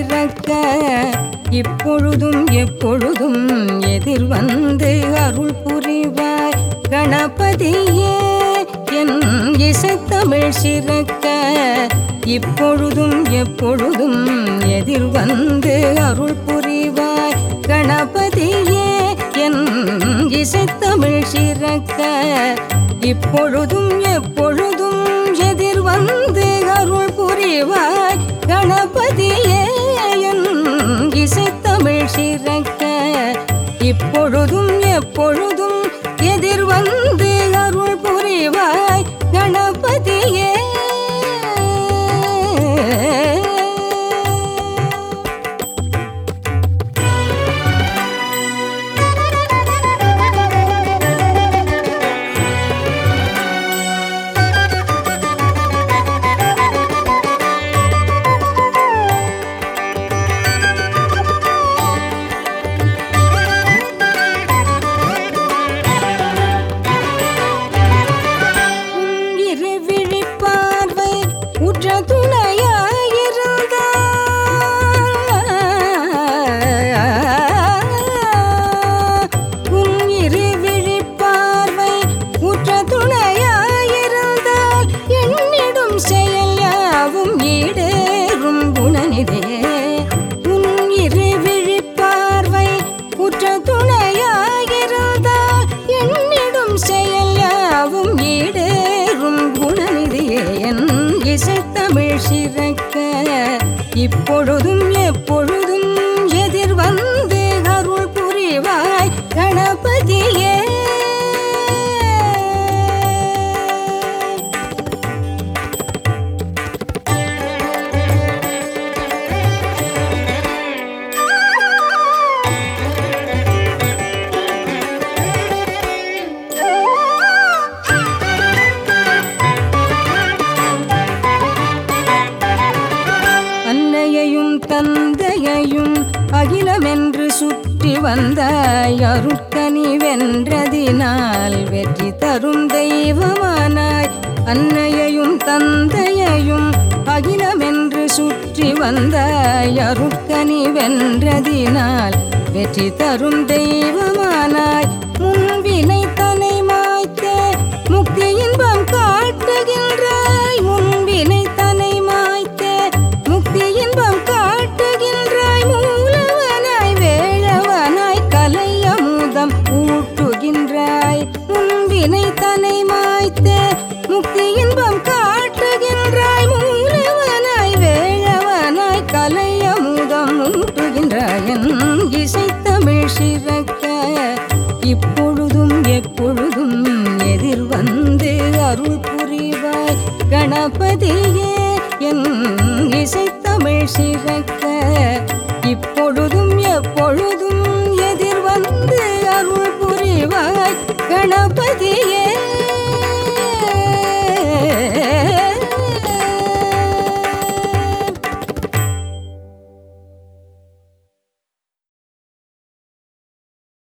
சிறக்க இப்பொழுதும் எப்பொழுதும் எதிர்வந்து அருள் புரிவாய் கணபதியே என் இசைத்தமிழ் சிறக்க இப்பொழுதும் எப்பொழுதும் எதிர்வந்து அருள் புரிவாய் கணபதியே என் இசைத்தமிழ் சிறக்க இப்பொழுதும் எப்பொழுதும் எதிர்வந்து அருள் புரிவாய் கணபதியே என் இசைத்தமிழ் சிறக்க இப்பொழுதும் எப்பொழுதும் எதிர்வந்து அருள் புரிவாய் கணபதியே. இசைத்தமிழ் சிறக்க இப்பொழுதும் எப்பொழுதும் எதிர்வந்து அருள் புரிவாய் கணபதியே. தந்தையையும் அகிலமென்று சுற்றி வந்தாய் அருட்கனி வென்றதினால் வெற்றி தரும் தெய்வமானாய் அன்னையையும் தந்தையையும் அகிலமென்று சுற்றி வந்தாய் அருட்கனி வென்றதினால் வெற்றி தரும் தெய்வமானாய் முன்வினை தனை மாய்த்தே முக்தி இன்பம் காட்டுகின்றாய் முன்வினை தனை மாய்த்தே முக்தி இன்பம் காட்டுகின்றாய் மூலவனாய் வேளவனாய் கலை அமுதம் ஊட்டுகின்றாய் முன்வினை தனை மாய்த்தே முக்தி இன்பம் காட்டுகின்றாய் மூலவனாய் வேளவனாய் கலை அமுதம் ஊட்டுகின்றாய் என் இசைத்தமிழ் சிறக்க இப்பொழுதும் எப்பொழுதும் எதிர்வந்து அருள் புரிவாய் கணபதியே என் இசைத்தமிழ் சிறக்க